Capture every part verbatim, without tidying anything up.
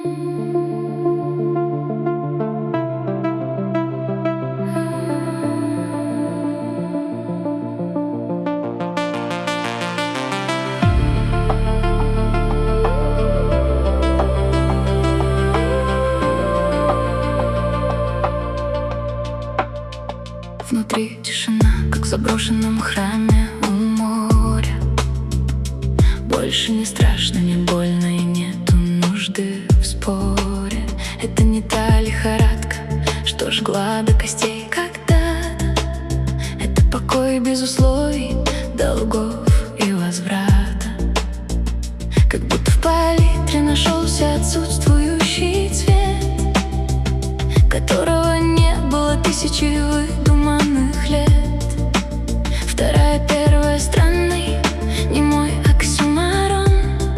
Внутри тишина, как в заброшенном храме у моря. Больше не страшно, не больно и нету нужды в споре. Это не та лихорадка, что жгла до костей когда-то. Это покой без условий, долгов и возврата. Как будто в палитре нашелся отсутствующий цвет, которого не было тысячи выдуманных лет. Вторая, первая, странный, не мой оксюмарон,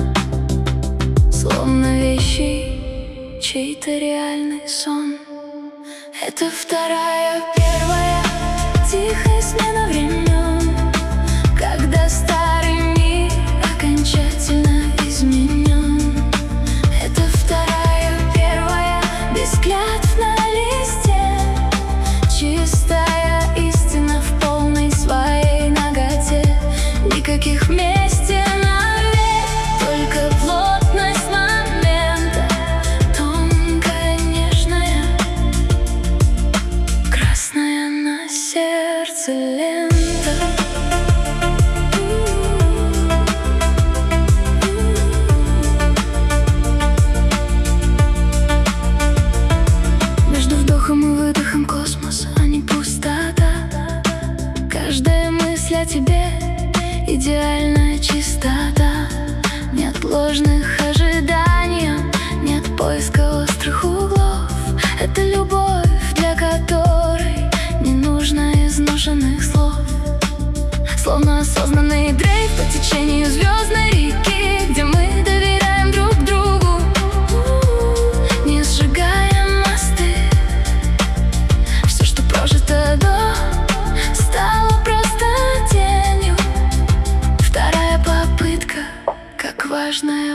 словно вещи, чей-то реальный сон. Это вторая, первая, тихая смена времен, когда старый мир окончательно изменен. Это вторая, первая, без клятв на листе, чистая истина в полной своей наготе. Никаких вместе навек, только плотность момента, тонкая, нежная, красная на сердце лента. Между вдохом и выдохом космос, а не пустота. Каждая мысль о тебе — идеальная чистота. Нет ложных ожиданий, нет поиска острых углов. Это любовь, для которой не нужно изношенных слов. Словно осознанный дрейф по течению звездной реки, где мы доверяем друг другу, не сжигаем мосты. Все, что прожито до, стало просто тенью. Вторая попытка, как важное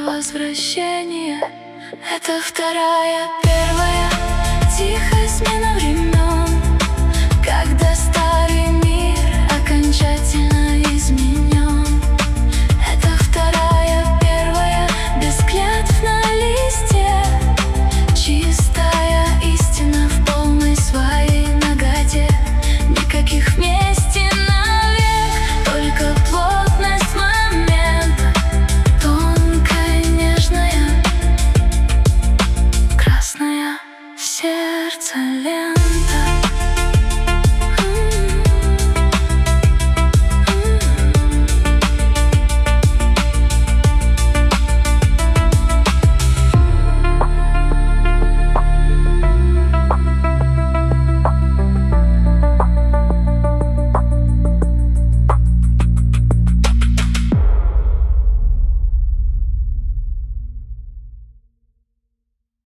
возвращение. Это вторая, первая, тихая смена времен,